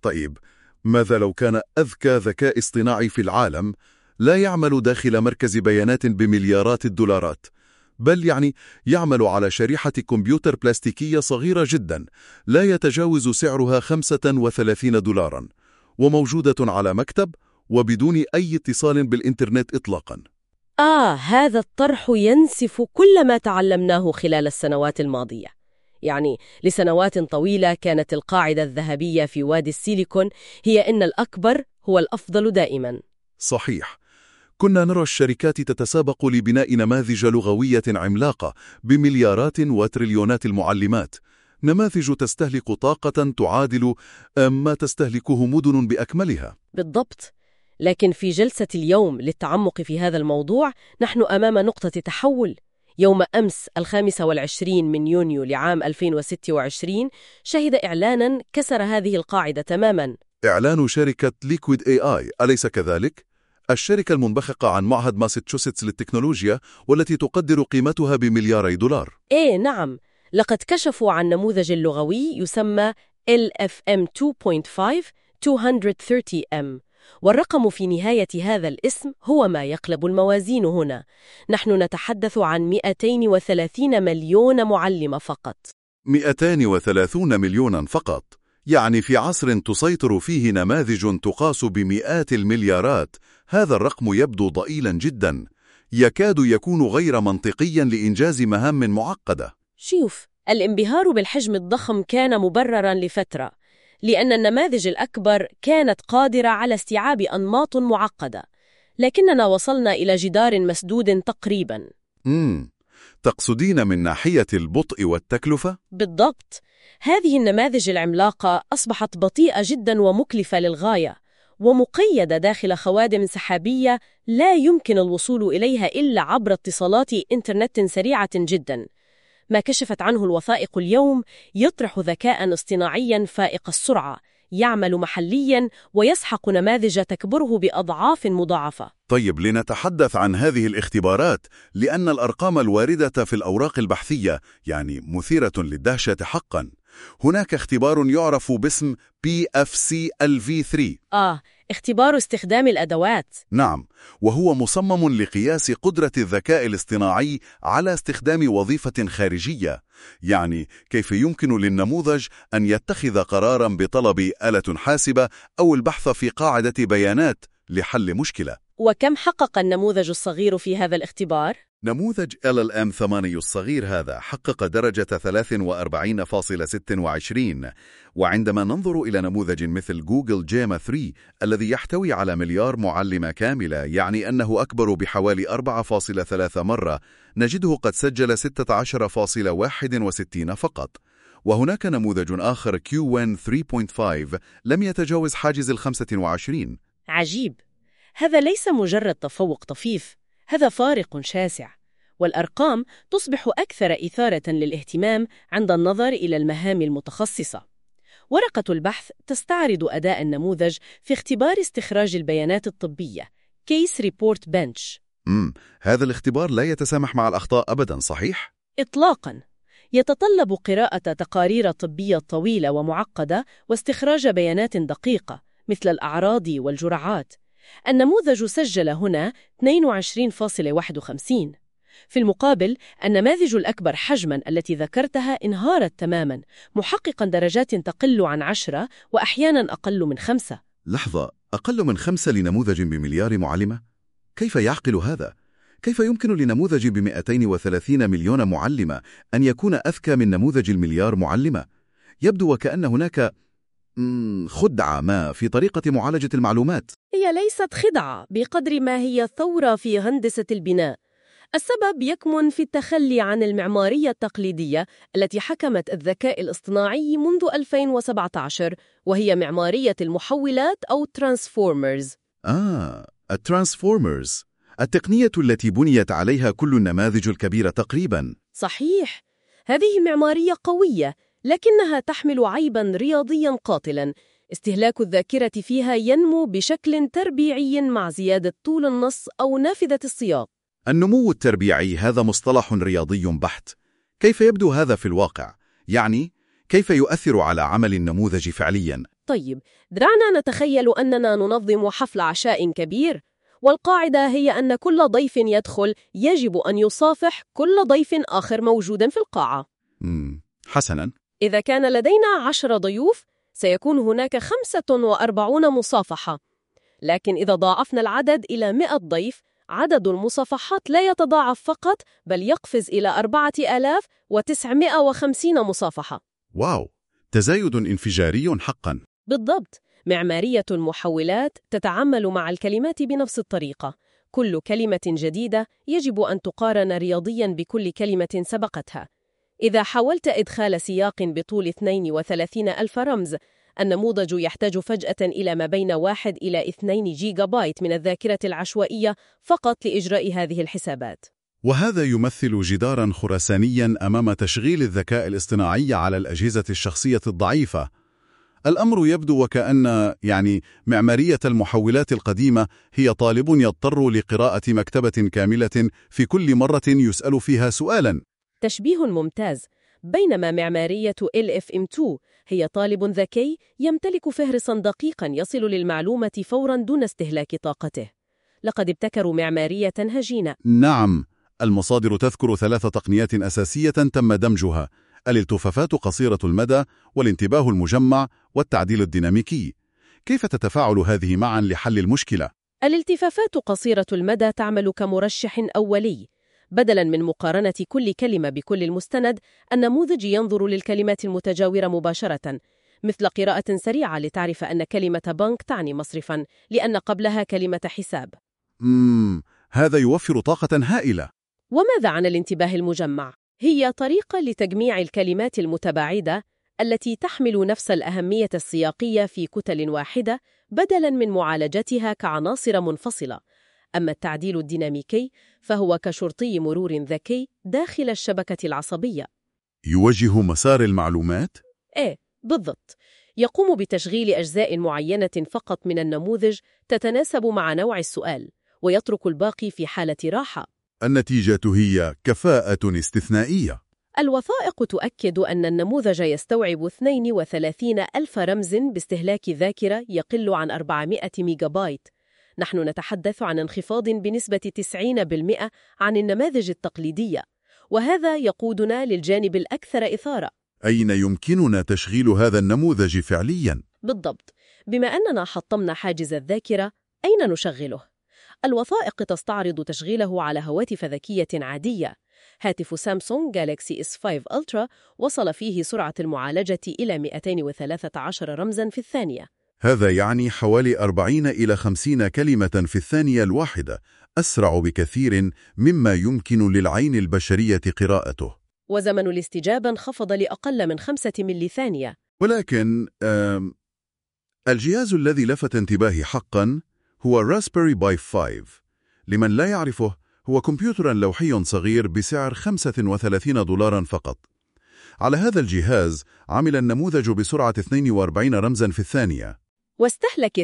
طيب، ماذا لو كان أذكى ذكاء اصطناعي في العالم لا يعمل داخل مركز بيانات بمليارات الدولارات، بل يعمل على شريحة كمبيوتر بلاستيكية صغيرة جدا لا يتجاوز سعرها 35 دولارا، وموجودة على مكتب وبدون أي اتصال بالإنترنت إطلاقا؟ هذا الطرح ينسف كل ما تعلمناه خلال السنوات الماضية. لسنوات طويلة كانت القاعدة الذهبية في وادي السيليكون هي إن الأكبر هو الأفضل دائما. صحيح، كنا نرى الشركات تتسابق لبناء نماذج لغوية عملاقة بمليارات وتريليونات المعلمات، نماذج تستهلك طاقة تعادل ما تستهلكه مدن بأكملها. بالضبط. لكن في جلسة اليوم للتعمق في هذا الموضوع نحن أمام نقطة تحول. يوم أمس 25 من يونيو لعام 2026 شهد إعلانا كسر هذه القاعدة تماما. إعلان شركة Liquid AI، أليس كذلك؟ الشركة المنبثقة عن معهد ماساتشوستس للتكنولوجيا والتي تقدر قيمتها بملياري دولار. نعم، لقد كشفوا عن نموذج لغوي يسمى LFM 2.5 230M، والرقم في نهاية هذا الاسم هو ما يقلب الموازين هنا. نحن نتحدث عن 230 مليون معلم فقط. 230 مليونا فقط، في عصر تسيطر فيه نماذج تقاس بمئات المليارات. هذا الرقم يبدو ضئيلا جدا، يكاد يكون غير منطقيا لإنجاز مهام معقدة. شوف، الانبهار بالحجم الضخم كان مبررا لفترة، لأن النماذج الأكبر كانت قادرة على استيعاب أنماط معقدة، لكننا وصلنا إلى جدار مسدود تقريبا. تقصدين من ناحية البطء والتكلفة؟ بالضبط. هذه النماذج العملاقة أصبحت بطيئة جدا ومكلفة للغاية، ومقيدة داخل خوادم سحابية لا يمكن الوصول إليها إلا عبر اتصالات إنترنت سريعة جدا. ما كشفت عنه الوثائق اليوم يطرح ذكاء اصطناعيا فائق السرعة، يعمل محليا ويسحق نماذج تكبره بأضعاف مضاعفة. طيب، لنتحدث عن هذه الاختبارات، لأن الأرقام الواردة في الأوراق البحثية مثيرة للدهشة حقا. هناك اختبار يعرف باسم PFC-LV3. اختبار استخدام الأدوات. نعم، وهو مصمم لقياس قدرة الذكاء الاصطناعي على استخدام وظيفة خارجية. كيف يمكن للنموذج أن يتخذ قراراً بطلب آلة حاسبة أو البحث في قاعدة بيانات لحل مشكلة. وكم حقق النموذج الصغير في هذا الاختبار؟ نموذج LLM-8 الصغير هذا حقق درجة 43.26، وعندما ننظر إلى نموذج مثل جوجل جيما 3 الذي يحتوي على مليار معلمة كاملة، أنه أكبر بحوالي 4.3 مرة، نجده قد سجل 16.61 فقط. وهناك نموذج آخر QN 3.5 لم يتجاوز حاجز 25. عجيب، هذا ليس مجرد تفوق طفيف، هذا فارق شاسع، والأرقام تصبح أكثر إثارة للاهتمام عند النظر إلى المهام المتخصصة. ورقة البحث تستعرض أداء النموذج في اختبار استخراج البيانات الطبية Case Report Bench. هذا الاختبار لا يتسامح مع الأخطاء أبدا، صحيح؟ إطلاقاً. يتطلب قراءة تقارير طبية طويلة ومعقدة واستخراج بيانات دقيقة مثل الأعراض والجرعات. النموذج سجل هنا 22.51. في المقابل، النماذج الأكبر حجماً التي ذكرتها انهارت تماماً، محققاً درجات تقل عن 10 وأحياناً أقل من 5. لحظة، أقل من 5 لنموذج بمليار معلمة؟ كيف يعقل هذا؟ كيف يمكن لنموذج ب230 مليون معلمة أن يكون أذكى من نموذج المليار معلمة؟ يبدو وكأن هناك خدعة ما في طريقة معالجة المعلومات. هي ليست خدعة بقدر ما هي ثورة في هندسة البناء. السبب يكمن في التخلي عن المعمارية التقليدية التي حكمت الذكاء الاصطناعي منذ 2017، وهي معمارية المحولات أو ترانسفورمرز. الترانسفورمرز، التقنية التي بنيت عليها كل النماذج الكبيرة تقريبا. صحيح، هذه معمارية قوية، لكنها تحمل عيباً رياضياً قاتلاً. استهلاك الذاكرة فيها ينمو بشكل تربيعي مع زيادة طول النص أو نافذة السياق. النمو التربيعي هذا مصطلح رياضي بحت. كيف يبدو هذا في الواقع؟ كيف يؤثر على عمل النموذج فعلياً؟ طيب، دعنا نتخيل أننا ننظم حفل عشاء كبير، والقاعدة هي أن كل ضيف يدخل يجب أن يصافح كل ضيف آخر موجود في القاعة. حسناً. إذا كان لدينا 10 ضيوف، سيكون هناك 45 مصافحة. لكن إذا ضاعفنا العدد إلى 100 ضيف، عدد المصافحات لا يتضاعف فقط، بل يقفز إلى 4950 مصافحة. واو، تزايد انفجاري حقاً. بالضبط. معمارية المحولات تتعامل مع الكلمات بنفس الطريقة. كل كلمة جديدة يجب أن تقارن رياضياً بكل كلمة سبقتها. إذا حاولت إدخال سياق بطول 32,000 رمز، النموذج يحتاج فجأة إلى ما بين 1 إلى 2 جيجا بايت من الذاكرة العشوائية فقط لإجراء هذه الحسابات. وهذا يمثل جداراً خرسانياً أمام تشغيل الذكاء الاصطناعي على الأجهزة الشخصية الضعيفة. الأمر يبدو وكأن معمارية المحولات القديمة هي طالب يضطر لقراءة مكتبة كاملة في كل مرة يسأل فيها سؤالاً. تشبيه ممتاز. بينما معمارية LFM2 هي طالب ذكي يمتلك فهرساً دقيقاً يصل للمعلومة فوراً دون استهلاك طاقته. لقد ابتكروا معمارية هجينة. نعم، المصادر تذكر 3 تقنيات أساسية تم دمجها: الالتفافات قصيرة المدى، والانتباه المجمع، والتعديل الديناميكي. كيف تتفاعل هذه معاً لحل المشكلة؟ الالتفافات قصيرة المدى تعمل كمرشح أولي. بدلاً من مقارنة كل كلمة بكل المستند، النموذج ينظر للكلمات المتجاورة مباشرة، مثل قراءة سريعة لتعرف أن كلمة بنك تعني مصرفاً لأن قبلها كلمة حساب. هذا يوفر طاقة هائلة. وماذا عن الانتباه المجمع؟ هي طريقة لتجميع الكلمات المتباعدة التي تحمل نفس الأهمية السياقية في كتل واحدة، بدلاً من معالجتها كعناصر منفصلة. أما التعديل الديناميكي فهو كشرطي مرور ذكي داخل الشبكة العصبية. يوجه مسار المعلومات؟ بالضبط. يقوم بتشغيل أجزاء معينة فقط من النموذج تتناسب مع نوع السؤال، ويترك الباقي في حالة راحة. النتيجة هي كفاءة استثنائية. الوثائق تؤكد أن النموذج يستوعب 32,000 رمز باستهلاك ذاكرة يقل عن 400 ميجا بايت. نحن نتحدث عن انخفاض بنسبة 90% عن النماذج التقليدية، وهذا يقودنا للجانب الأكثر إثارة. أين يمكننا تشغيل هذا النموذج فعلياً؟ بالضبط. بما أننا حطمنا حاجز الذاكرة، أين نشغله؟ الوثائق تستعرض تشغيله على هواتف ذكية عادية. هاتف سامسونج جالاكسي S5 ألترا وصل فيه سرعة المعالجة إلى 213 رمزاً في الثانية. هذا يعني حوالي 40 إلى 50 كلمة في الثانية الواحدة، أسرع بكثير مما يمكن للعين البشرية قراءته. وزمن الاستجابة انخفض لأقل من 5 ملي ثانية. ولكن الجهاز الذي لفت انتباهي حقاً هو راسبيري باي 5. لمن لا يعرفه، هو كمبيوتر لوحي صغير بسعر $35 فقط. على هذا الجهاز عمل النموذج بسرعة 42 رمزاً في الثانية، واستهلك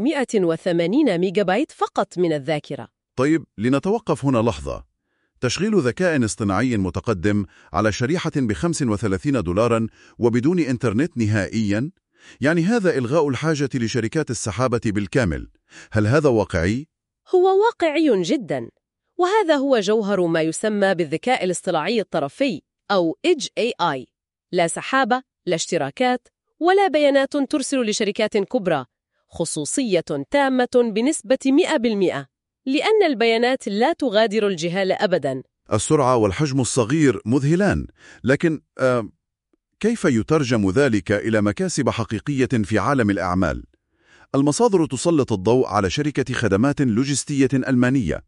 380 ميجا بايت فقط من الذاكرة. طيب، لنتوقف هنا لحظة. تشغيل ذكاء اصطناعي متقدم على شريحة $35 وبدون إنترنت نهائياً؟ يعني هذا إلغاء الحاجة لشركات السحابة بالكامل. هل هذا واقعي؟ هو واقعي جداً، وهذا هو جوهر ما يسمى بالذكاء الاصطناعي الطرفي أو Edge AI. لا سحابة، لا اشتراكات، ولا بيانات ترسل لشركات كبرى. خصوصية تامة بنسبة 100%، لأن البيانات لا تغادر الجهاز أبداً. السرعة والحجم الصغير مذهلان، لكن كيف يترجم ذلك إلى مكاسب حقيقية في عالم الأعمال؟ المصادر تسلط الضوء على شركة خدمات لوجستية ألمانية.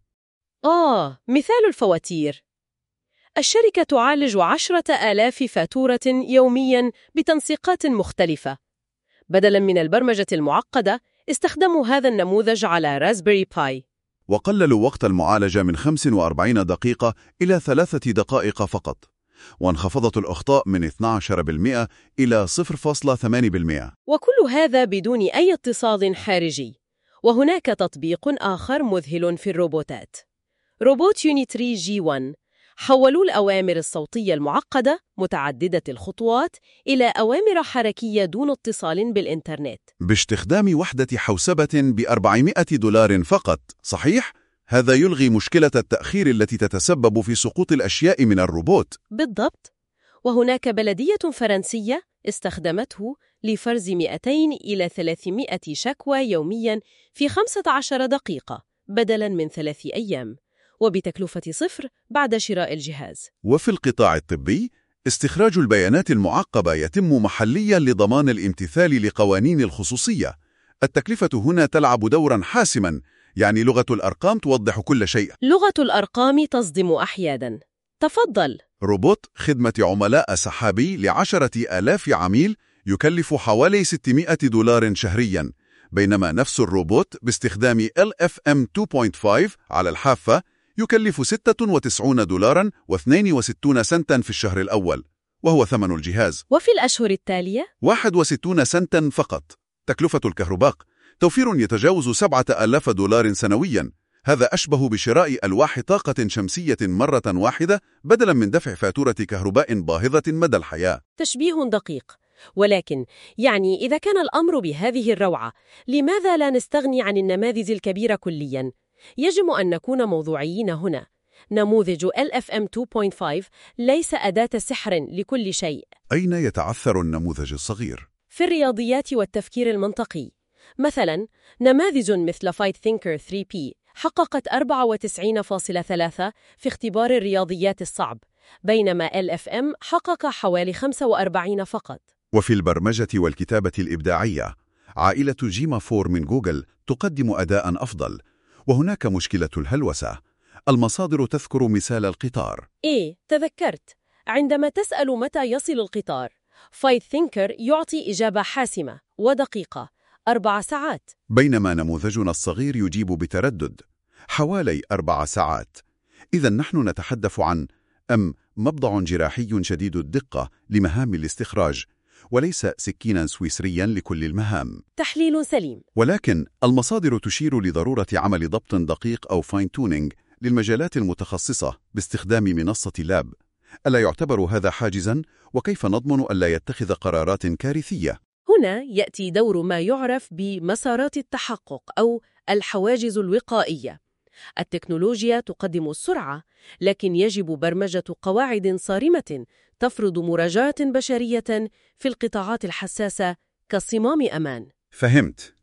مثال الفواتير. الشركة تعالج 10,000 فاتورة يومياً بتنسيقات مختلفة. بدلاً من البرمجة المعقدة، استخدموا هذا النموذج على راسبيري باي، وقللوا وقت المعالجة من 45 دقيقة إلى 3 دقائق فقط، وانخفضت الأخطاء من 12% إلى 0.8%. وكل هذا بدون أي اتصال خارجي. وهناك تطبيق آخر مذهل في الروبوتات. روبوت يونيتري G1 حولوا الأوامر الصوتية المعقدة متعددة الخطوات إلى أوامر حركية دون اتصال بالإنترنت. باستخدام وحدة حوسبة ب$400 فقط، صحيح؟ هذا يلغي مشكلة التأخير التي تتسبب في سقوط الأشياء من الروبوت. بالضبط. وهناك بلدية فرنسية استخدمته لفرز 200 إلى 300 شكوى يومياً في 15 دقيقة بدلاً من 3 أيام، وبتكلفة 0 بعد شراء الجهاز. وفي القطاع الطبي، استخراج البيانات المعقبة يتم محلياً لضمان الامتثال لقوانين الخصوصية. التكلفة هنا تلعب دوراً حاسماً، يعني لغة الأرقام توضح كل شيء. لغة الأرقام تصدم أحياناً. تفضل. روبوت خدمة عملاء سحابي ل10,000 عميل يكلف حوالي $600 شهرياً، بينما نفس الروبوت باستخدام LFM 2.5 على الحافة يكلف $96.62 في الشهر الأول، وهو ثمن الجهاز. وفي الأشهر التالية 61 سنتاً فقط. تكلفة الكهرباء توفير يتجاوز $7,000 سنوياً. هذا أشبه بشراء ألواح طاقة شمسية مرة واحدة بدلاً من دفع فاتورة كهرباء باهظة مدى الحياة. تشبيه دقيق. ولكن إذا كان الأمر بهذه الروعة، لماذا لا نستغني عن النماذج الكبيرة كلياً؟ يجب أن نكون موضوعيين هنا. نموذج LFM 2.5 ليس أداة سحر لكل شيء. أين يتعثر النموذج الصغير؟ في الرياضيات والتفكير المنطقي. مثلاً، نماذج مثل Fight Thinker 3P حققت 94.3 في اختبار الرياضيات الصعب، بينما LFM حقق حوالي 45 فقط. وفي البرمجة والكتابة الإبداعية، عائلة جيما 4 من جوجل تقدم أداء أفضل، وهناك مشكلة الهلوسة. المصادر تذكر مثال القطار. تذكرت. عندما تسأل متى يصل القطار، Fight Thinker يعطي إجابة حاسمة ودقيقة: 4 ساعات. بينما نموذجنا الصغير يجيب بتردد: حوالي 4 ساعات. إذا نحن نتحدث عن مبضع جراحي شديد الدقة لمهام الاستخراج، وليس سكينا سويسريا لكل المهام. تحليل سليم. ولكن المصادر تشير لضرورة عمل ضبط دقيق أو فاين تونينج للمجالات المتخصصة باستخدام منصة لاب. ألا يعتبر هذا حاجزاً؟ وكيف نضمن ألا يتخذ قرارات كارثية؟ هنا يأتي دور ما يعرف بمسارات التحقق أو الحواجز الوقائية. التكنولوجيا تقدم السرعة، لكن يجب برمجة قواعد صارمة تفرض مراجعة بشرية في القطاعات الحساسة كصمام أمان. فهمت.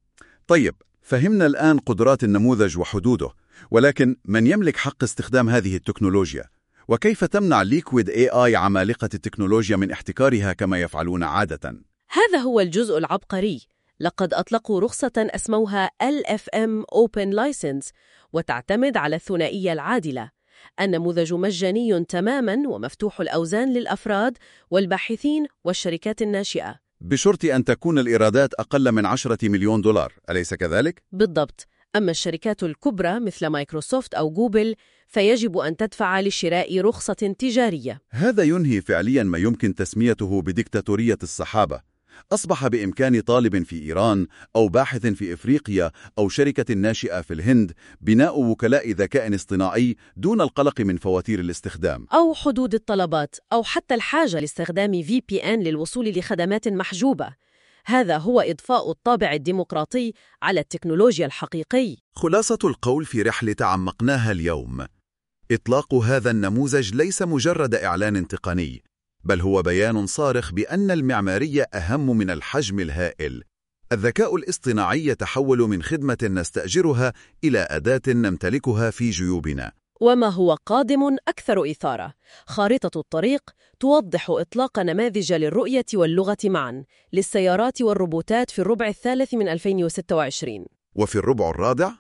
طيب، فهمنا الآن قدرات النموذج وحدوده، ولكن من يملك حق استخدام هذه التكنولوجيا؟ وكيف تمنع ليكويد AI عمالقة التكنولوجيا من احتكارها كما يفعلون عادة؟ هذا هو الجزء العبقري. لقد أطلقوا رخصة أسموها LFM Open License، وتعتمد على الثنائية العادلة. النموذج مجاني تماماً ومفتوح الأوزان للأفراد والباحثين والشركات الناشئة، بشرط أن تكون الإيرادات أقل من $10 مليون، أليس كذلك؟ بالضبط. أما الشركات الكبرى مثل مايكروسوفت أو جوجل فيجب أن تدفع لشراء رخصة تجارية. هذا ينهي فعلياً ما يمكن تسميته بديكتاتورية الصحابة. أصبح بإمكان طالب في إيران أو باحث في إفريقيا أو شركة ناشئة في الهند بناء وكلاء ذكاء اصطناعي دون القلق من فواتير الاستخدام أو حدود الطلبات، أو حتى الحاجة لاستخدام VPN للوصول لخدمات محجوبة. هذا هو إضفاء الطابع الديمقراطي على التكنولوجيا الحقيقي. خلاصة القول في رحلة عمقناها اليوم: إطلاق هذا النموذج ليس مجرد إعلان تقني، بل هو بيان صارخ بأن المعمارية أهم من الحجم الهائل. الذكاء الاصطناعي يتحول من خدمة نستأجرها إلى أداة نمتلكها في جيوبنا. وما هو قادم أكثر إثارة: خارطة الطريق توضح إطلاق نماذج للرؤية واللغة معاً للسيارات والروبوتات في الربع الثالث من 2026. وفي الربع الرابع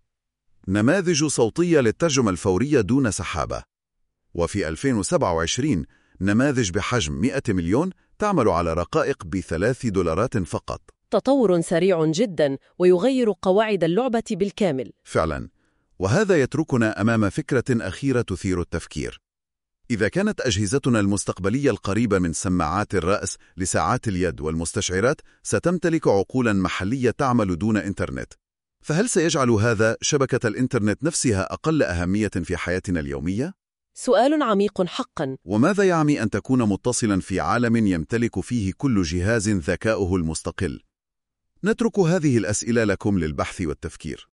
نماذج صوتية للترجمة الفورية دون سحابة. وفي 2027 نماذج بحجم 100 مليون تعمل على رقائق $3 فقط. تطور سريع جدا ويغير قواعد اللعبة بالكامل. فعلا. وهذا يتركنا أمام فكرة أخيرة تثير التفكير. إذا كانت أجهزتنا المستقبلية القريبة من سماعات الرأس لساعات اليد والمستشعرات ستمتلك عقولا محلية تعمل دون إنترنت، فهل سيجعل هذا شبكة الإنترنت نفسها أقل أهمية في حياتنا اليومية؟ سؤال عميق حقاً. وماذا يعني أن تكون متصلاً في عالم يمتلك فيه كل جهاز ذكاؤه المستقل؟ نترك هذه الأسئلة لكم للبحث والتفكير.